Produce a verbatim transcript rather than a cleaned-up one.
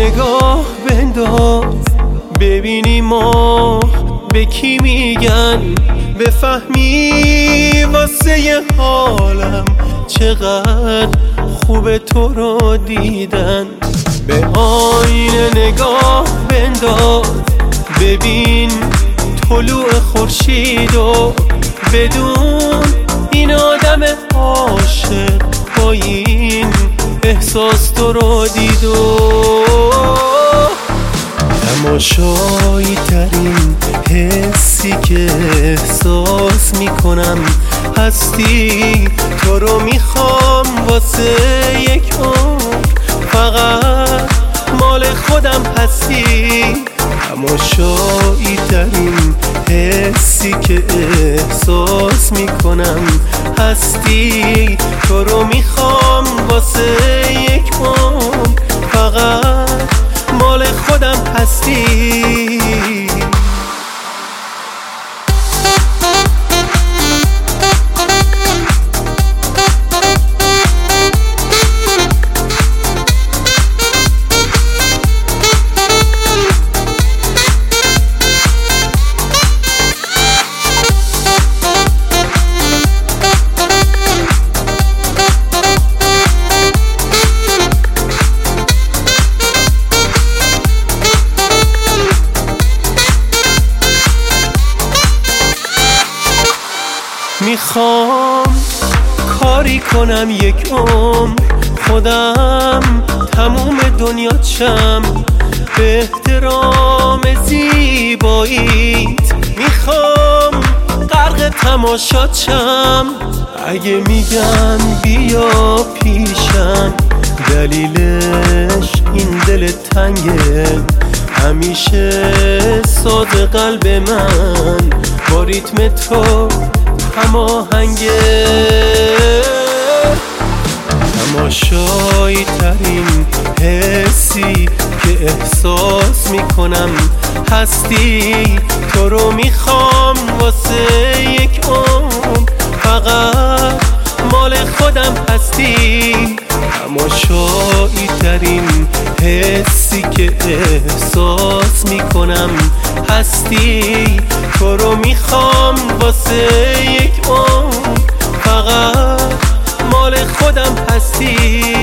نگاه بنداز ببینی ما به کی میگن، بفهمی واسه حالم چقدر خوب تو رو دیدن. به آینه نگاه بنداز ببین طلوع خورشید و بدون این آدم عاشق با این احساس تو رو دید و تماشایی ترین حسی که احساس میکنم هستی. تو رو میخوام واسه یک عمر، فقط مال خودم هستی. تماشایی ترین حسی که احساس میکنم هستی. تو رو میخوام واسه یک عمر، فقط مال خودم هستی. میخوام کاری کنم یک عمر خودم تموم دنیا چم، به احترام زیباییت میخوام غرق تماشا چم. اگه میگن بیا پیشم دلیلش این دل تنگه، همیشه ساز قلب من با ریتم تو هماهنگه. تماشایی ترین حسی که احساس میکنم هستی. تو رو میخوام واسه یک عمر، فقط مال خودم هستی. تماشایی ترین حسی که احساس میکنم هستی. تو رو میخوام واسه یک عمر، فقط مال خودم هستی.